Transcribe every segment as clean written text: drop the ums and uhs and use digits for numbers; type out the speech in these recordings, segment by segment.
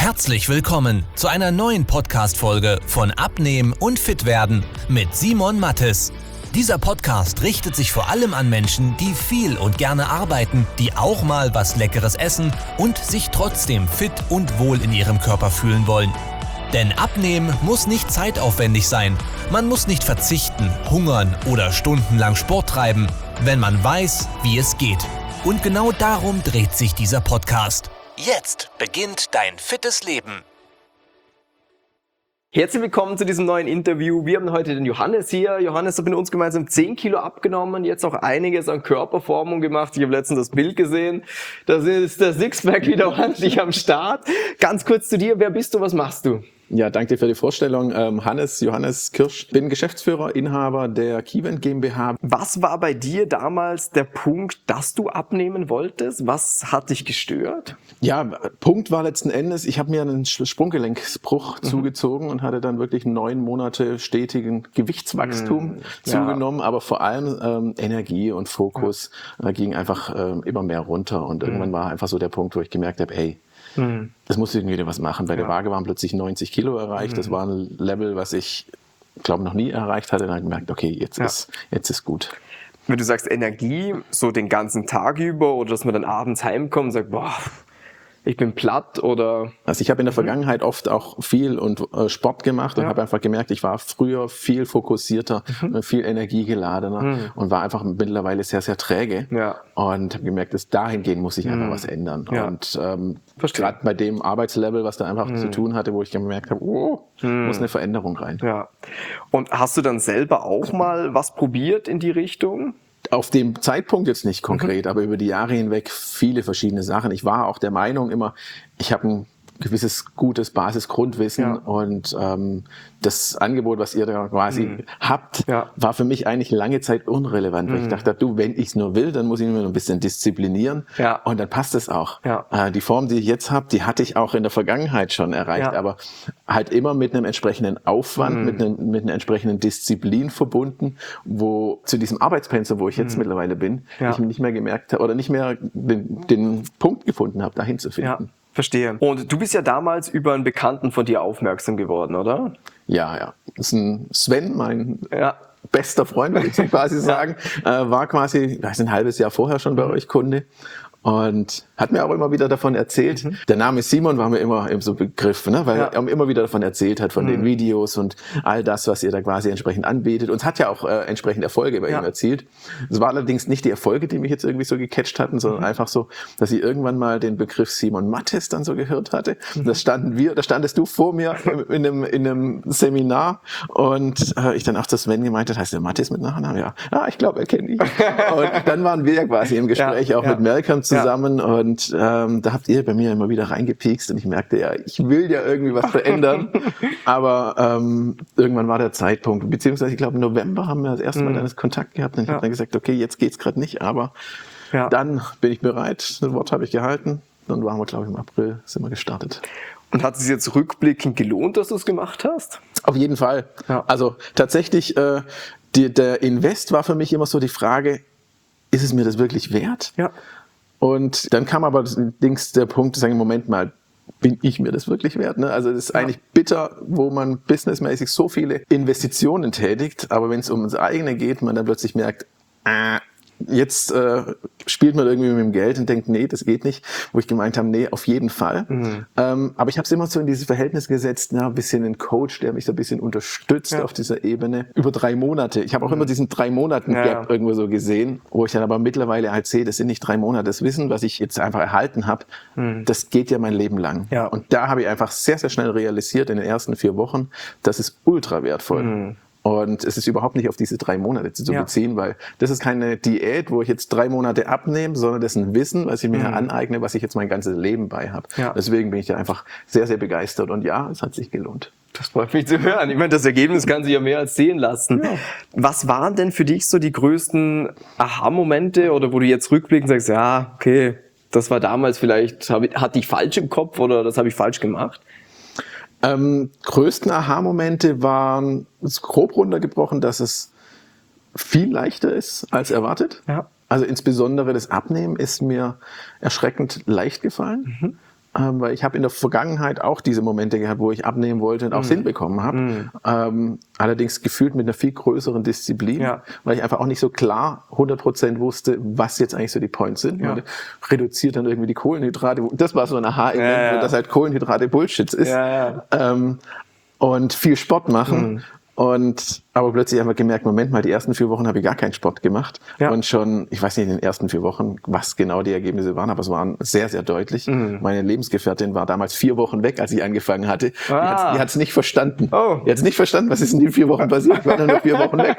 Herzlich willkommen zu einer neuen Podcast-Folge von Abnehmen und Fitwerden mit Simon Mattes. Dieser Podcast richtet sich vor allem an Menschen, die viel und gerne arbeiten, die auch mal was Leckeres essen und sich trotzdem fit und wohl in ihrem Körper fühlen wollen. Denn Abnehmen muss nicht zeitaufwendig sein. Man muss nicht verzichten, hungern oder stundenlang Sport treiben, wenn man weiß, wie es geht. Und genau darum dreht sich dieser Podcast. Jetzt beginnt dein fittes Leben. Herzlich willkommen zu diesem neuen Interview. Wir haben heute den Johannes hier. Johannes hat mit uns gemeinsam 10 Kilo abgenommen, jetzt auch einiges an Körperformung gemacht. Ich habe letztens das Bild gesehen. Da ist der Sixpack wieder ordentlich am Start. Ganz kurz zu dir, wer bist du, was machst du? Ja, danke dir für die Vorstellung. Johannes Kirsch, bin Geschäftsführer, Inhaber der Keyvent GmbH. Was war bei dir damals der Punkt, dass du abnehmen wolltest? Was hat dich gestört? Ja, Punkt war letzten Endes, ich habe mir einen Sprunggelenksbruch zugezogen und hatte dann wirklich 9 Monate stetigen Gewichtswachstum zugenommen, aber vor allem Energie und Fokus ging einfach immer mehr runter und irgendwann war einfach so der Punkt, wo ich gemerkt habe, hey, das muss irgendwie was machen. Bei der Waage waren plötzlich 90 Kilo erreicht. Das war ein Level, was ich glaube noch nie erreicht hatte. Dann habe ich gemerkt, okay, jetzt ist gut. Wenn du sagst Energie, so den ganzen Tag über oder dass man dann abends heimkommt und sagt, boah, ich bin platt oder... Also ich habe in der Vergangenheit oft auch viel und Sport gemacht und habe einfach gemerkt, ich war früher viel fokussierter, viel energiegeladener und war einfach mittlerweile sehr, sehr träge und habe gemerkt, dass dahingehend muss ich einfach was ändern. Ja. Und gerade bei dem Arbeitslevel, was da einfach zu tun hatte, wo ich gemerkt habe, muss eine Veränderung rein. Ja. Und hast du dann selber auch mal was probiert in die Richtung? Auf dem Zeitpunkt jetzt nicht konkret, aber über die Jahre hinweg viele verschiedene Sachen. Ich war auch der Meinung immer, ich habe ein gewisses gutes Basisgrundwissen und das Angebot, was ihr da quasi habt, war für mich eigentlich lange Zeit unrelevant, weil ich dachte, wenn ich es nur will, dann muss ich mich nur ein bisschen disziplinieren und dann passt es auch. Ja. Die Form, die ich jetzt habe, die hatte ich auch in der Vergangenheit schon erreicht, aber halt immer mit einem entsprechenden Aufwand, mit einer entsprechenden Disziplin verbunden, wo zu diesem Arbeitspensum, wo ich jetzt mittlerweile bin, ich nicht mehr gemerkt habe oder nicht mehr den Punkt gefunden habe, dahin zu finden. Ja. Verstehe. Und du bist ja damals über einen Bekannten von dir aufmerksam geworden, oder? Ja. Das ist ein Sven, mein bester Freund, würde ich quasi sagen. War quasi, ein halbes Jahr vorher schon bei euch Kunde. Und hat mir auch immer wieder davon erzählt. Der Name Simon war mir immer so Begriff, ne? Weil er immer wieder davon erzählt hat, von den Videos und all das, was ihr da quasi entsprechend anbietet. Und es hat ja auch entsprechend Erfolge bei ihm erzielt. Es war allerdings nicht die Erfolge, die mich jetzt irgendwie so gecatcht hatten, sondern einfach so, dass ich irgendwann mal den Begriff Simon Mattes dann so gehört hatte. Da standest du vor mir in einem Seminar und ich dann auch zu Sven gemeint hat, heißt der Mattes mit Nachnamen? Ja. Ich glaube, er kennt ihn. Und dann waren wir ja quasi im Gespräch auch mit Malcolm zusammen und da habt ihr bei mir immer wieder reingepiekst und ich merkte ich will ja irgendwie was verändern, aber irgendwann war der Zeitpunkt, beziehungsweise ich glaube im November haben wir das erste Mal dann Kontakt gehabt und ich habe dann gesagt, okay, jetzt geht's gerade nicht, aber dann bin ich bereit, das Wort habe ich gehalten, dann waren wir glaube ich im April, sind wir gestartet. Und hat es jetzt rückblickend gelohnt, dass du es gemacht hast? Auf jeden Fall. Ja. Also tatsächlich, der Invest war für mich immer so die Frage, ist es mir das wirklich wert? Ja. Und dann kam aber der Punkt, zu sagen, Moment mal, bin ich mir das wirklich wert? Ne? Also das ist eigentlich bitter, wo man businessmäßig so viele Investitionen tätigt, aber wenn es um das eigene geht, man dann plötzlich merkt, jetzt spielt man irgendwie mit dem Geld und denkt, nee, das geht nicht. Wo ich gemeint habe, nee, auf jeden Fall. Aber ich habe es immer so in dieses Verhältnis gesetzt, ein bisschen ein Coach, der mich so ein bisschen unterstützt auf dieser Ebene. Über 3 Monate. Ich habe auch immer diesen 3 Monaten-Gap irgendwo so gesehen, wo ich dann aber mittlerweile halt sehe, das sind nicht 3 Monate. Das Wissen, was ich jetzt einfach erhalten habe, das geht ja mein Leben lang. Ja. Und da habe ich einfach sehr, sehr schnell realisiert in den ersten 4 Wochen, das ist ultra wertvoll. Und es ist überhaupt nicht auf diese 3 Monate zu beziehen, weil das ist keine Diät, wo ich jetzt 3 Monate abnehme, sondern das ist ein Wissen, was ich mir aneigne, was ich jetzt mein ganzes Leben bei habe. Ja. Deswegen bin ich da einfach sehr, sehr begeistert und es hat sich gelohnt. Das freut mich zu hören. Ich meine, das Ergebnis kann sich ja mehr als sehen lassen. Ja. Was waren denn für dich so die größten Aha-Momente oder wo du jetzt rückblickend sagst, okay, das war damals vielleicht, hatte ich falsch im Kopf oder das habe ich falsch gemacht? Größten Aha-Momente waren, grob runtergebrochen, dass es viel leichter ist als erwartet. Ja. Also insbesondere das Abnehmen ist mir erschreckend leicht gefallen. weil ich habe in der Vergangenheit auch diese Momente gehabt, wo ich abnehmen wollte und auch hinbekommen habe. Allerdings gefühlt mit einer viel größeren Disziplin, weil ich einfach auch nicht so klar 100% wusste, was jetzt eigentlich so die Points sind. Man reduziert dann irgendwie die Kohlenhydrate. Das war so ein Aha-Event, wo das halt Kohlenhydrate Bullshit ist. Und viel Sport machen. Aber plötzlich haben wir gemerkt, Moment mal, die ersten 4 Wochen habe ich gar keinen Sport gemacht. Und schon, ich weiß nicht in den ersten 4 Wochen, was genau die Ergebnisse waren, aber es waren sehr, sehr deutlich. Meine Lebensgefährtin war damals 4 Wochen weg, als ich angefangen hatte. Die hat es nicht verstanden. Die hat es nicht verstanden, was ist in den 4 Wochen passiert. Ich war dann nur 4 Wochen weg.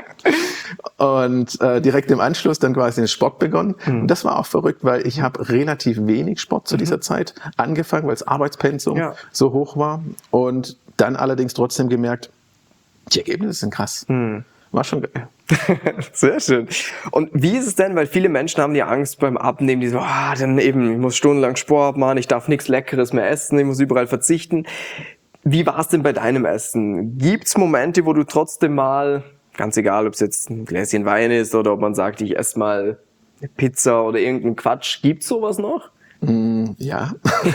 Und direkt im Anschluss dann quasi den Sport begonnen. Und das war auch verrückt, weil ich habe relativ wenig Sport zu dieser Zeit angefangen, weil das Arbeitspensum so hoch war. Und dann allerdings trotzdem gemerkt, die Ergebnisse sind krass. War schon geil. Sehr schön. Und wie ist es denn, weil viele Menschen haben ja Angst beim Abnehmen, die so, dann eben, ich muss stundenlang Sport machen, ich darf nichts Leckeres mehr essen, ich muss überall verzichten. Wie war es denn bei deinem Essen? Gibt's Momente, wo du trotzdem mal, ganz egal, ob es jetzt ein Gläschen Wein ist oder ob man sagt, ich esse mal eine Pizza oder irgendeinen Quatsch, gibt's sowas noch? Ja,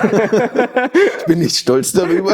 ich bin nicht stolz darüber.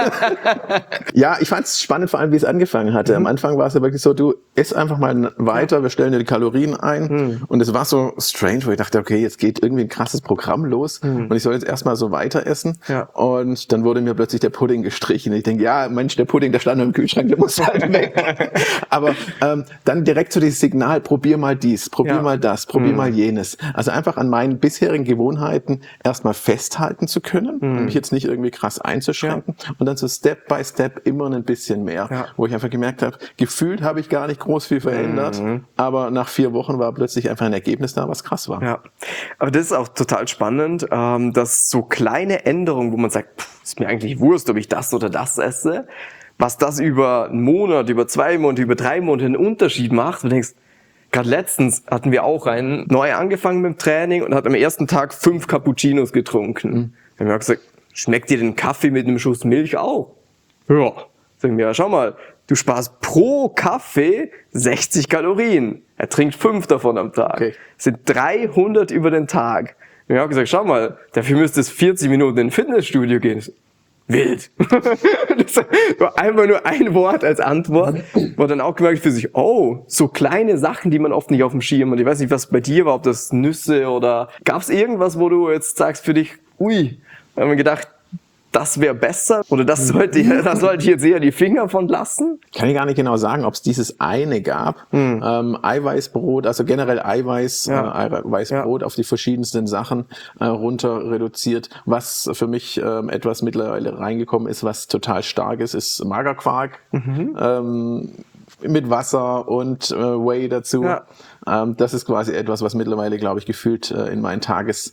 Ja, ich fand es spannend, vor allem wie es angefangen hatte. Am Anfang war es ja wirklich so, du isst einfach mal weiter, wir stellen dir die Kalorien ein. Und es war so strange, wo ich dachte, okay, jetzt geht irgendwie ein krasses Programm los und ich soll jetzt erstmal so weiter essen. Und dann wurde mir plötzlich der Pudding gestrichen. Ich denke, ja, Mensch, der Pudding, der stand noch im Kühlschrank, der muss halt weg. Aber dann direkt so dieses Signal, probier mal dies, probier mal das, probier mal jenes. Also einfach an meinen bisherigen Gewohnheiten erstmal festhalten zu können und mich jetzt nicht irgendwie krass einzuschränken und dann so Step by Step immer ein bisschen mehr, wo ich einfach gemerkt habe, gefühlt habe ich gar nicht groß viel verändert, aber nach 4 Wochen war plötzlich einfach ein Ergebnis da, was krass war. Ja, aber das ist auch total spannend, dass so kleine Änderungen, wo man sagt, ist mir eigentlich Wurst, ob ich das oder das esse, was das über einen Monat, über 2 Monate, über 3 Monate einen Unterschied macht. Du denkst, gerade letztens hatten wir auch einen neu angefangen mit dem Training und hat am ersten Tag 5 Cappuccinos getrunken. Dann haben wir gesagt, schmeckt dir den Kaffee mit einem Schuss Milch auch? Ja. Sagen wir, ja, schau mal, du sparst pro Kaffee 60 Kalorien. Er trinkt 5 davon am Tag. Okay. Das sind 300 über den Tag. Und wir haben gesagt, schau mal, dafür müsste es 40 Minuten in ein Fitnessstudio gehen. Wild. Das war einfach nur ein Wort als Antwort. Wo dann auch gemerkt für sich, so kleine Sachen, die man oft nicht auf dem Schirm hat. Ich weiß nicht, was bei dir war, ob das Nüsse oder gab es irgendwas, wo du jetzt sagst für dich, da haben wir gedacht, das wäre besser oder da sollte ich jetzt eher die Finger von lassen? Kann ich gar nicht genau sagen, ob es dieses eine gab. Eiweißbrot, also generell Eiweißbrot auf die verschiedensten Sachen runter reduziert. Was für mich etwas mittlerweile reingekommen ist, was total stark ist Magerquark. Mit Wasser und Whey dazu. Das ist quasi etwas, was mittlerweile, glaube ich, gefühlt in meinen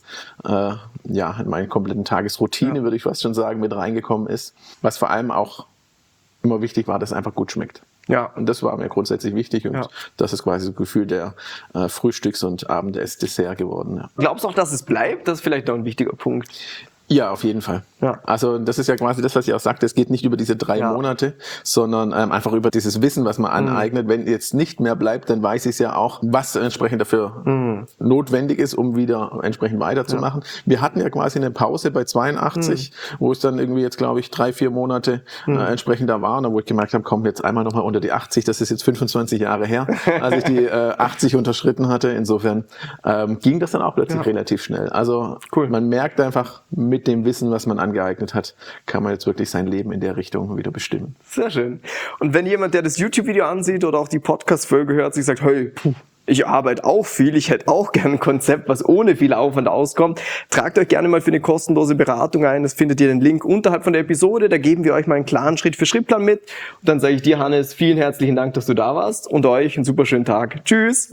in meine kompletten Tagesroutine, würde ich fast schon sagen, mit reingekommen ist. Was vor allem auch immer wichtig war, dass es einfach gut schmeckt. Ja. Und das war mir grundsätzlich wichtig und das ist quasi so ein Gefühl der Frühstücks- und Abendessdessert geworden. Ja. Glaubst du auch, dass es bleibt? Das ist vielleicht noch ein wichtiger Punkt. Ja, auf jeden Fall. Ja. Also das ist ja quasi das, was ich auch sagte, es geht nicht über diese 3 Monate, sondern einfach über dieses Wissen, was man aneignet. Wenn jetzt nicht mehr bleibt, dann weiß ich es ja auch, was entsprechend dafür notwendig ist, um wieder entsprechend weiterzumachen. Wir hatten ja quasi eine Pause bei 82, wo es dann irgendwie jetzt, glaube ich, 3-4 Monate entsprechend da war, wo ich gemerkt habe, komm, jetzt einmal nochmal unter die 80, das ist jetzt 25 Jahre her, als ich die 80 unterschritten hatte. Insofern ging das dann auch plötzlich relativ schnell. Also man merkt einfach, mit dem Wissen, was man angeeignet hat, kann man jetzt wirklich sein Leben in der Richtung wieder bestimmen. Sehr schön. Und wenn jemand, der das YouTube-Video ansieht oder auch die Podcast-Folge hört, sich sagt, hey, ich arbeite auch viel, ich hätte auch gerne ein Konzept, was ohne viel Aufwand auskommt, tragt euch gerne mal für eine kostenlose Beratung ein. Das findet ihr den Link unterhalb von der Episode. Da geben wir euch mal einen klaren Schritt-für-Schritt-Plan mit. Und dann sage ich dir, Hannes, vielen herzlichen Dank, dass du da warst und euch einen super schönen Tag. Tschüss!